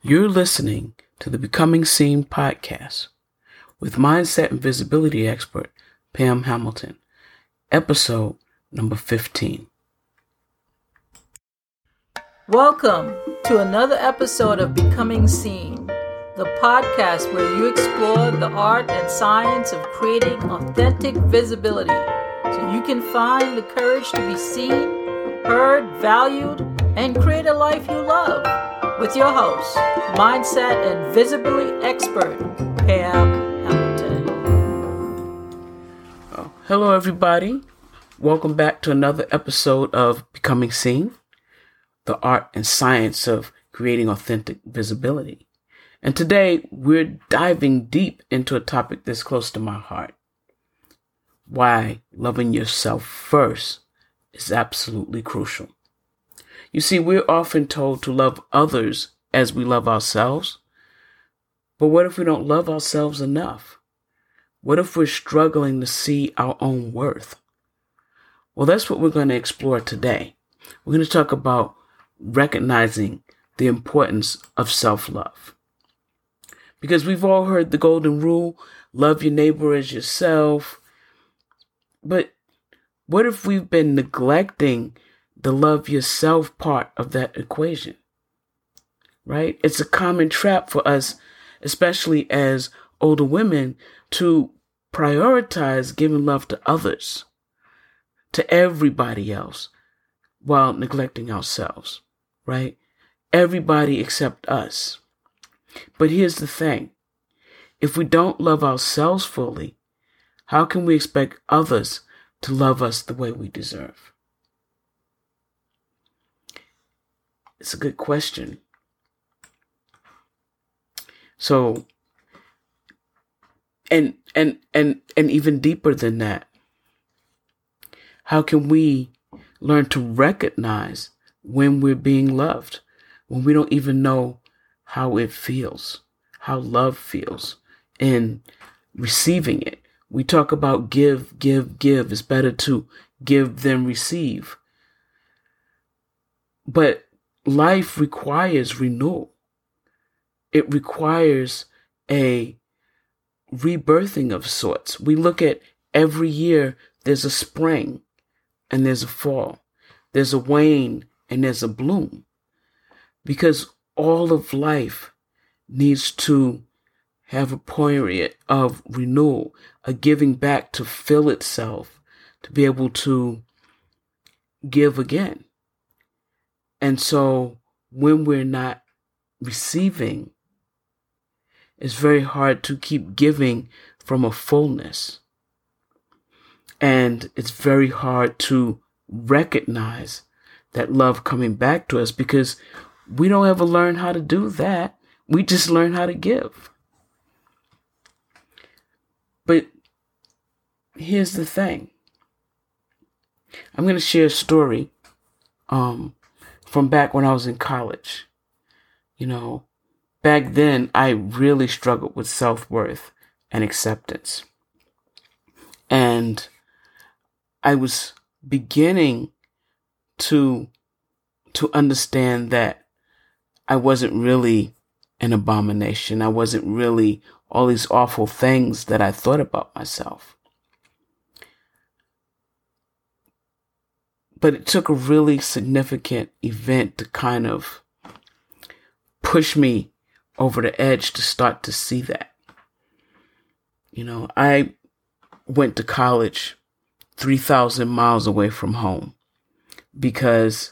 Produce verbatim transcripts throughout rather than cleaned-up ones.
You're listening to the Becoming Seen podcast with mindset and visibility expert Pam Hamilton, episode number fifteen. Welcome to another episode of Becoming Seen, the podcast where you explore the art and science of creating authentic visibility so you can find the courage to be seen, heard, valued, and create a life you love. With your host, mindset and visibility expert, Pam Hamilton. Oh, hello, everybody. Welcome back to another episode of Becoming Seen, the art and science of creating authentic visibility. And today, we're diving deep into a topic that's close to my heart. Why loving yourself first is absolutely crucial. You see, we're often told to love others as we love ourselves. But what if we don't love ourselves enough? What if we're struggling to see our own worth? Well, that's what we're going to explore today. We're going to talk about recognizing the importance of self-love. Because we've all heard the golden rule, love your neighbor as yourself. But what if we've been neglecting the love yourself part of that equation, right? It's a common trap for us, especially as older women, to prioritize giving love to others, to everybody else, while neglecting ourselves, right? Everybody except us. But here's the thing. If we don't love ourselves fully, how can we expect others to love us the way we deserve? It's a good question. So, and, and, and, and even deeper than that, how can we learn to recognize when we're being loved, when we don't even know how it feels, how love feels in receiving it? We talk about give, give, give. It's better to give than receive. But life requires renewal. It requires a rebirthing of sorts. We look at every year, there's a spring and there's a fall. There's a wane and there's a bloom. Because all of life needs to have a period of renewal, a giving back to fill itself, to be able to give again. And so when we're not receiving, it's very hard to keep giving from a fullness. And it's very hard to recognize that love coming back to us because we don't ever learn how to do that. We just learn how to give. But here's the thing. I'm going to share a story um, from back when I was in college. You know, back then I really struggled with self-worth and acceptance. And I was beginning to, to understand that I wasn't really an abomination. I wasn't really all these awful things that I thought about myself. But it took a really significant event to kind of push me over the edge to start to see that. You know, I went to college three thousand miles away from home because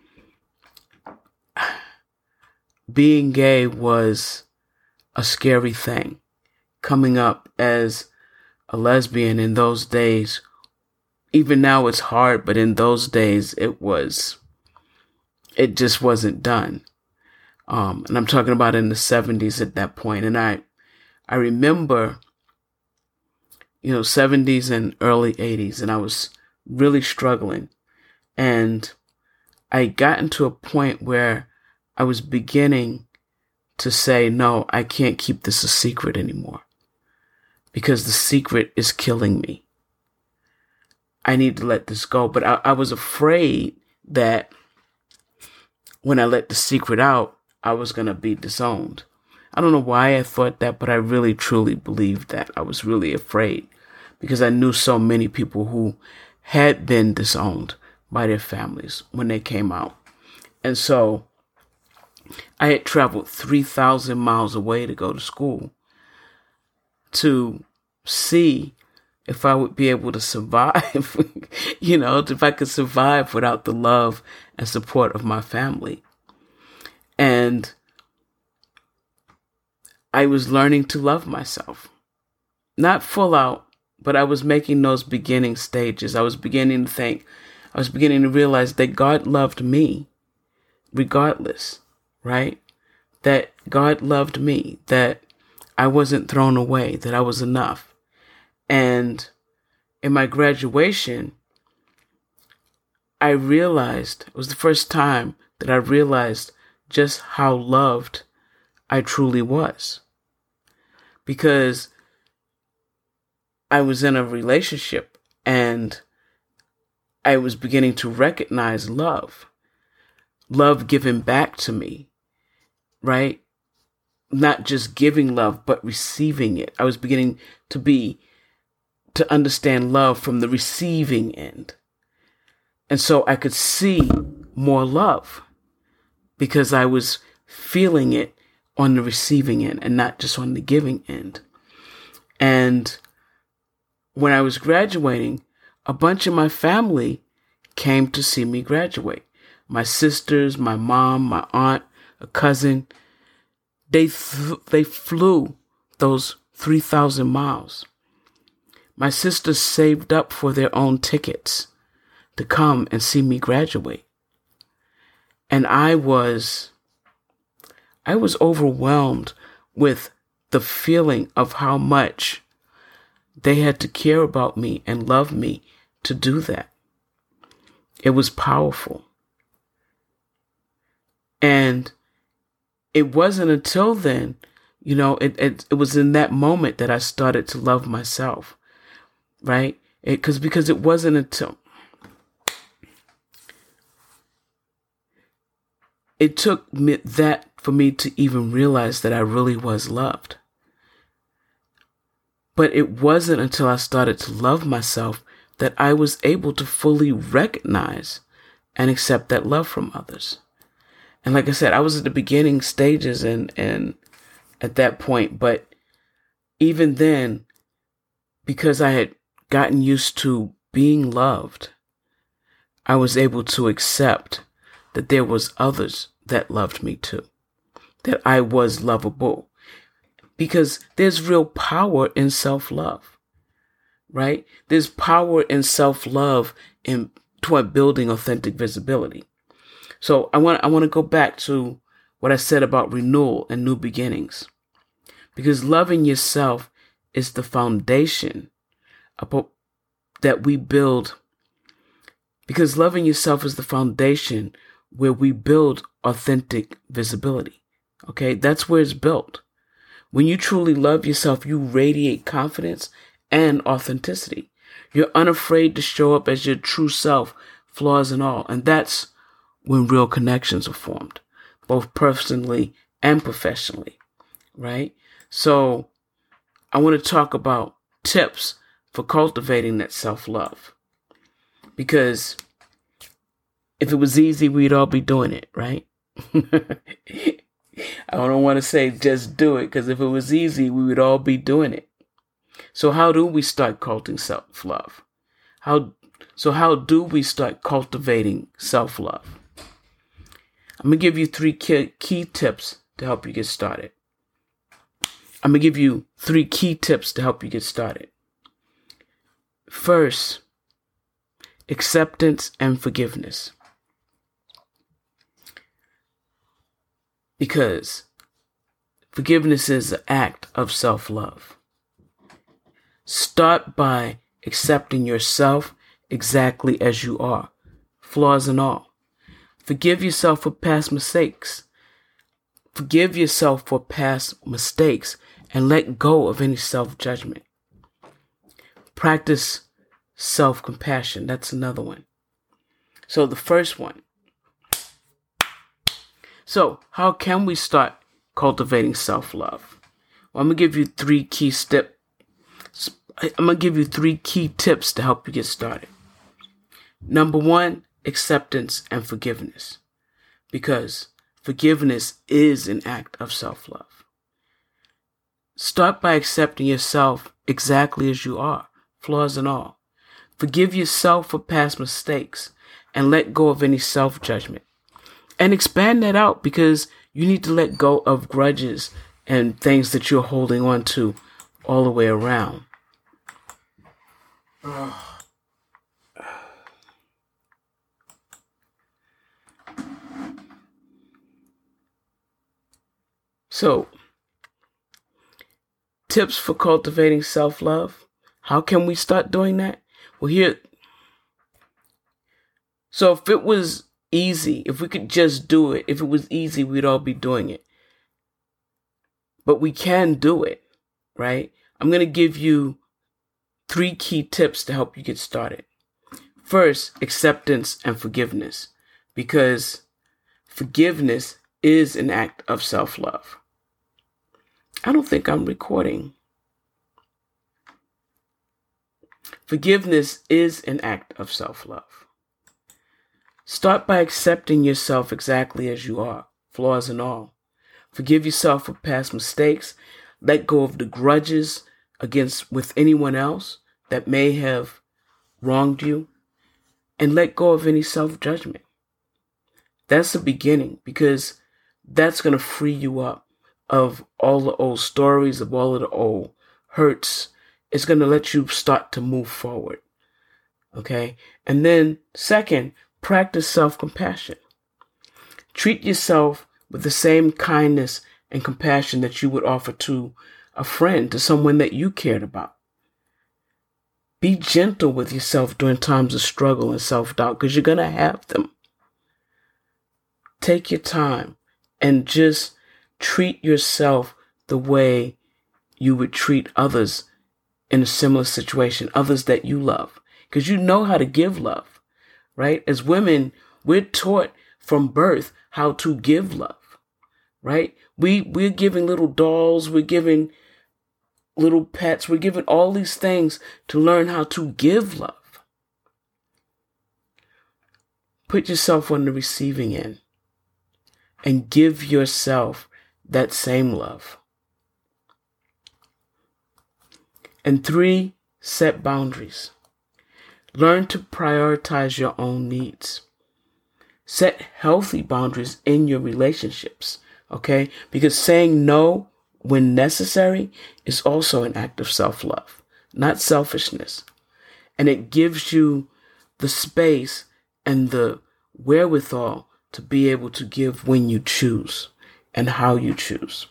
being gay was a scary thing. Coming up as a lesbian in those days, even now it's hard, but in those days it was, it just wasn't done. Um, and I'm talking about in the seventies at that point. And I, I remember, you know, seventies and early eighties, and I was really struggling. And I got into a point where I was beginning to say, no, I can't keep this a secret anymore because the secret is killing me. I need to let this go. But I, I was afraid that when I let the secret out, I was going to be disowned. I don't know why I thought that, but I really, truly believed that. I was really afraid because I knew so many people who had been disowned by their families when they came out. And so I had traveled three thousand miles away to go to school to see if I would be able to survive, you know, if I could survive without the love and support of my family. And I was learning to love myself. Not full out, but I was making those beginning stages. I was beginning to think, I was beginning to realize that God loved me regardless, right? That God loved me, that I wasn't thrown away, that I was enough. And in my graduation, I realized, it was the first time that I realized just how loved I truly was. Because I was in a relationship and I was beginning to recognize love. Love given back to me, right? Not just giving love, but receiving it. I was beginning to be, to understand love from the receiving end. And so I could see more love because I was feeling it on the receiving end and not just on the giving end. And when I was graduating, a bunch of my family came to see me graduate. My sisters, my mom, my aunt, a cousin, they th- they flew those three thousand miles. My sisters saved up for their own tickets to come and see me graduate. And I was, I was overwhelmed with the feeling of how much they had to care about me and love me to do that. It was powerful. And it wasn't until then, you know, it, it, it was in that moment that I started to love myself. Right? It, cause, because it wasn't until it took me that for me to even realize that I really was loved. But it wasn't until I started to love myself that I was able to fully recognize and accept that love from others. And like I said, I was at the beginning stages and, and at that point, but even then, because I had gotten used to being loved, I was able to accept that there was others that loved me too, that I was lovable, because there's real power in self-love, right? There's power in self-love in toward building authentic visibility. So I want I want to go back to what I said about renewal and new beginnings, because loving yourself is the foundation about that we build, because loving yourself is the foundation where we build authentic visibility. Okay, that's where it's built. When you truly love yourself, you radiate confidence and authenticity. You're unafraid to show up as your true self, flaws and all. And that's when real connections are formed, both personally and professionally, right? So I want to talk about tips for cultivating that self-love, because if it was easy, we'd all be doing it, right? I don't want to say just do it, because if it was easy, we would all be doing it. So how do we start cultivating self-love? How, so how do we start cultivating self-love? I'm going to give you three key, key tips to help you get started. I'm going to give you three key tips to help you get started. First, acceptance and forgiveness. Because forgiveness is an act of self-love. Start by accepting yourself exactly as you are, flaws and all. Forgive yourself for past mistakes. Forgive yourself for past mistakes and let go of any self-judgment. Practice self-compassion. That's another one. So the first one. So how can we start cultivating self-love? Well, I'm going to give you three key steps. I'm going to give you three key tips to help you get started. Number one, acceptance and forgiveness. Because forgiveness is an act of self-love. Start by accepting yourself exactly as you are, flaws and all. Forgive yourself for past mistakes and let go of any self-judgment. And expand that out, because you need to let go of grudges and things that you're holding on to all the way around. So, tips for cultivating self-love. How can we start doing that? Well, here. So if it was easy, if we could just do it, if it was easy, we'd all be doing it. But we can do it, right? I'm going to give you three key tips to help you get started. First, acceptance and forgiveness, because forgiveness is an act of self-love. I don't think I'm recording. Forgiveness is an act of self-love. Start by accepting yourself exactly as you are, flaws and all. Forgive yourself for past mistakes. Let go of the grudges against with anyone else that may have wronged you, and let go of any self-judgment. That's the beginning, because that's going to free you up of all the old stories, of all of the old hurts. It's going to let you start to move forward. Okay? And then second, practice self-compassion. Treat yourself with the same kindness and compassion that you would offer to a friend, to someone that you cared about. Be gentle with yourself during times of struggle and self-doubt, because you're going to have them. Take your time and just treat yourself the way you would treat others in a similar situation, others that you love, because you know how to give love, right? As women, we're taught from birth how to give love, right? We, we're giving little dolls, we're giving little pets, we're giving all these things to learn how to give love. Put yourself on the receiving end and give yourself that same love. And three, set boundaries. Learn to prioritize your own needs. Set healthy boundaries in your relationships, okay? Because saying no when necessary is also an act of self-love, not selfishness. And it gives you the space and the wherewithal to be able to give when you choose and how you choose,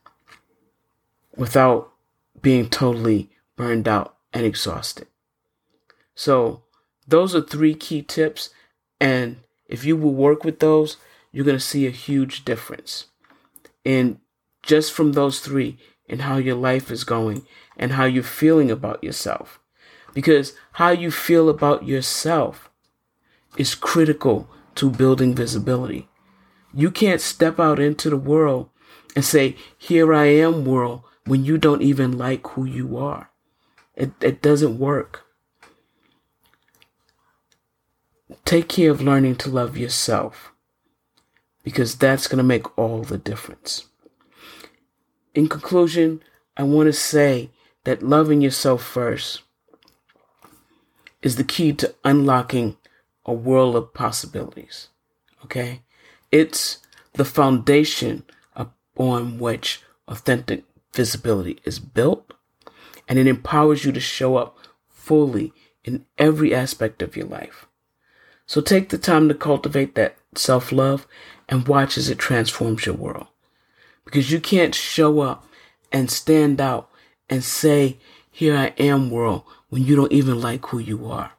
without being totally burned out and exhausted. So those are three key tips. And if you will work with those, you're going to see a huge difference in just from those three, in how your life is going and how you're feeling about yourself. Because how you feel about yourself is critical to building visibility. You can't step out into the world and say, here I am, world, when you don't even like who you are. It, it doesn't work. Take care of learning to love yourself, because that's going to make all the difference. In conclusion, I want to say that loving yourself first is the key to unlocking a world of possibilities. Okay? It's the foundation upon which authentic visibility is built, and it empowers you to show up fully in every aspect of your life. So take the time to cultivate that self-love and watch as it transforms your world. Because you can't show up and stand out and say, here I am, world, when you don't even like who you are.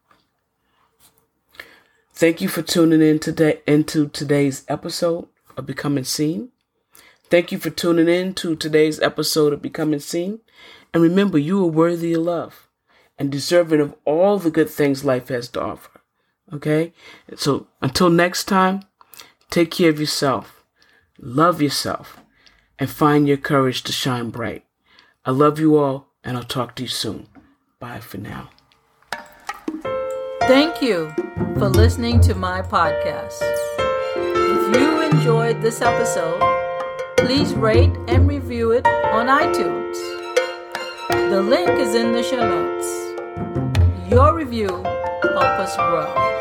Thank you for tuning in today into today's episode of Becoming Seen. Thank you for tuning in to today's episode of Becoming Seen. And remember, you are worthy of love and deserving of all the good things life has to offer. Okay? So until next time, take care of yourself. love yourself, and find your courage to shine bright. I love you all, and I'll talk to you soon. Bye for now. Thank you for listening to my podcast. If you enjoyed this episode, please rate and review it on iTunes. The link is in the show notes. Your review helps us grow.